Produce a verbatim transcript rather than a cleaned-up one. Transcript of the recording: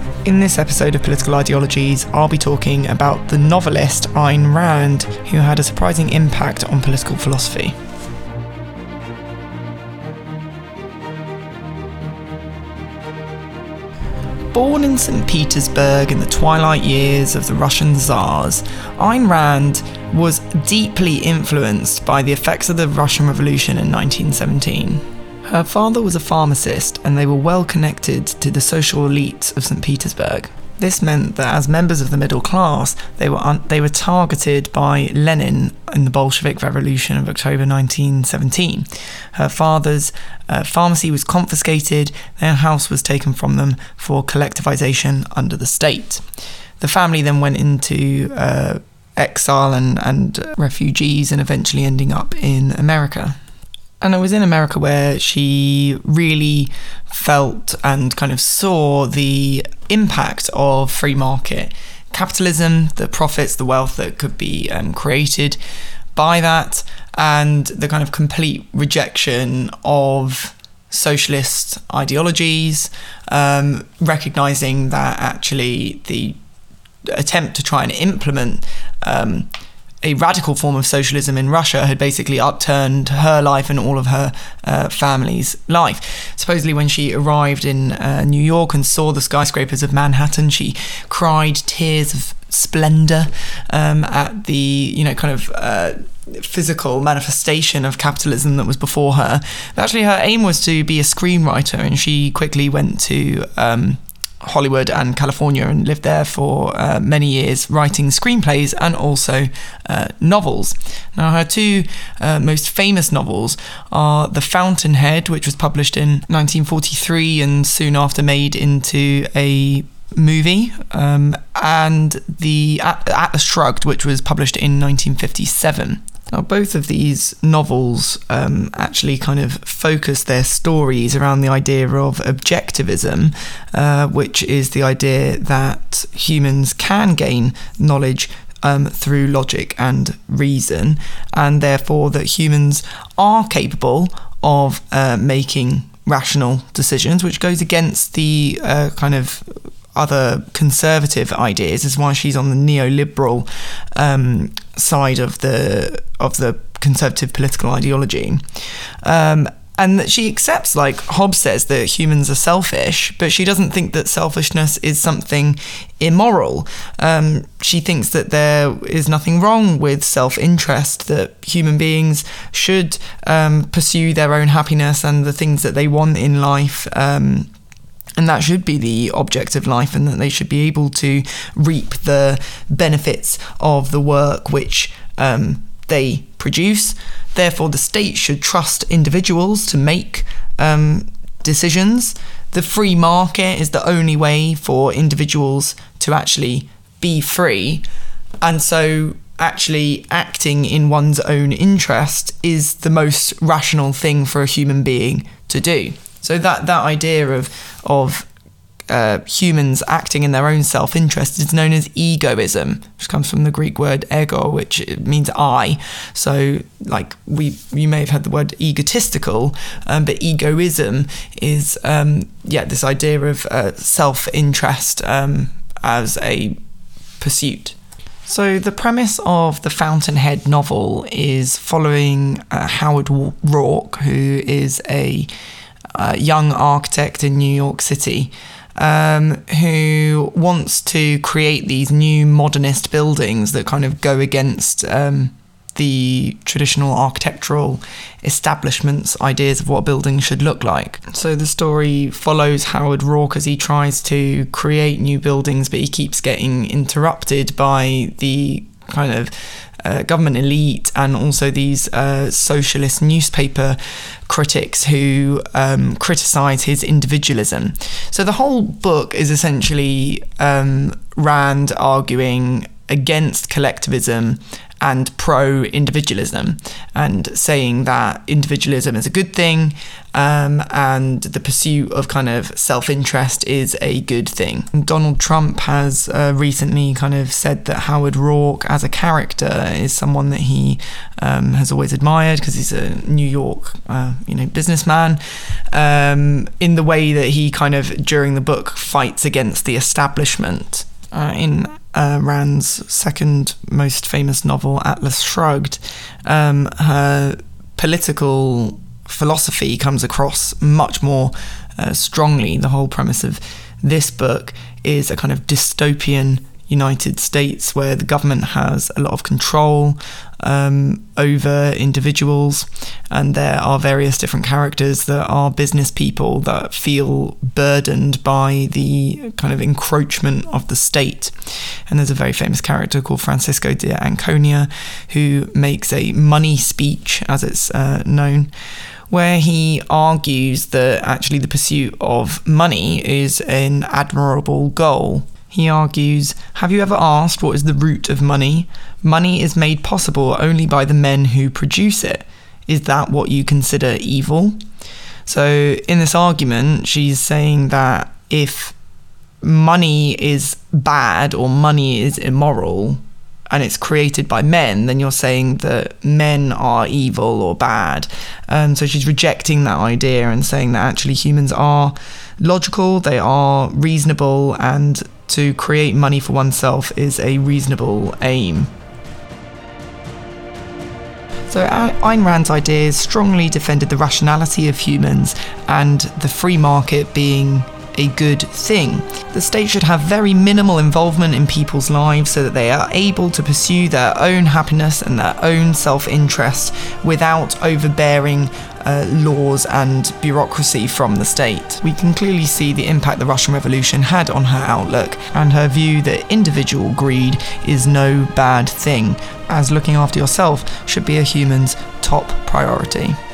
In this episode of Political Ideologies, I'll be talking about the novelist Ayn Rand, who had a surprising impact on political philosophy. Born in Saint Petersburg in the twilight years of the Russian Tsars, Ayn Rand was deeply influenced by the effects of the Russian Revolution in nineteen seventeen. Her father was a pharmacist, and they were well connected to the social elites of Saint Petersburg. This meant that as members of the middle class, they were un- they were targeted by Lenin in the Bolshevik Revolution of October nineteen seventeen. Her father's uh, pharmacy was confiscated, their house was taken from them for collectivization under the state. The family then went into uh, exile and, and refugees, and eventually ending up in America. And it was in America where she really felt and kind of saw the impact of free market capitalism, the profits, the wealth that could be um, created by that, and the kind of complete rejection of socialist ideologies, um, recognising that actually the attempt to try and implement um, a radical form of socialism in Russia had basically upturned her life and all of her uh, family's life. Supposedly when she arrived in uh, New York and saw the skyscrapers of Manhattan, she cried tears of splendour um, at the, you know, kind of uh, physical manifestation of capitalism that was before her. But actually her aim was to be a screenwriter, and she quickly went to Um, Hollywood and California and lived there for uh, many years, writing screenplays and also uh, novels. Now, her two uh, most famous novels are The Fountainhead, which was published in nineteen forty-three and soon after made into a movie, um, and The Atlas Shrugged, which was published in nineteen fifty-seven. Now, both of these novels um, actually kind of focus their stories around the idea of objectivism, uh, which is the idea that humans can gain knowledge um, through logic and reason, and therefore that humans are capable of uh, making rational decisions, which goes against the uh, kind of other conservative ideas. Is why she's on the neoliberal um, side of the of the conservative political ideology, um, and that she accepts, like Hobbes says, that humans are selfish, but she doesn't think that selfishness is something immoral. Um, she thinks that there is nothing wrong with self-interest, that human beings should um, pursue their own happiness and the things that they want in life. Um, And that should be the object of life, and that they should be able to reap the benefits of the work which um, they produce. Therefore, the state should trust individuals to make um, decisions. The free market is the only way for individuals to actually be free. And so actually acting in one's own interest is the most rational thing for a human being to do. So that, that idea of of uh, humans acting in their own self-interest is known as egoism, which comes from the Greek word ego, which means I. So, like, we you may have heard the word egotistical, um, but egoism is um, yeah this idea of uh, self-interest um, as a pursuit. So the premise of the Fountainhead novel is following uh, Howard Roark, who is a Uh, young architect in New York City, um, who wants to create these new modernist buildings that kind of go against um, the traditional architectural establishment's ideas of what a building should look like. So the story follows Howard Roark as he tries to create new buildings, but he keeps getting interrupted by the kind of Uh, government elite and also these uh, socialist newspaper critics who um, criticise his individualism. So the whole book is essentially um, Rand arguing against collectivism and pro-individualism, and saying that individualism is a good thing, um, and the pursuit of kind of self-interest is a good thing. Donald Trump has uh, recently kind of said that Howard Roark as a character is someone that he um, has always admired because he's a New York, uh, you know, businessman, um, in the way that he kind of, during the book, fights against the establishment. Uh, in uh, Rand's second most famous novel, Atlas Shrugged, um, her political philosophy comes across much more uh, strongly. The whole premise of this book is a kind of dystopian United States where the government has a lot of control um, over individuals, and there are various different characters that are business people that feel burdened by the kind of encroachment of the state. And there's a very famous character called Francisco de Anconia who makes a money speech, as it's uh, known, where he argues that actually the pursuit of money is an admirable goal. He argues, have you ever asked what is the root of money? Money is made possible only by the men who produce it. Is that what you consider evil? So in this argument, she's saying that if money is bad or money is immoral and it's created by men, then you're saying that men are evil or bad. Um, so she's rejecting that idea and saying that actually humans are logical, they are reasonable, and to create money for oneself is a reasonable aim. So Ayn Rand's ideas strongly defended the rationality of humans and the free market being a good thing. The state should have very minimal involvement in people's lives so that they are able to pursue their own happiness and their own self-interest without overbearing uh, laws and bureaucracy from the state. We can clearly see the impact the Russian Revolution had on her outlook and her view that individual greed is no bad thing, as looking after yourself should be a human's top priority.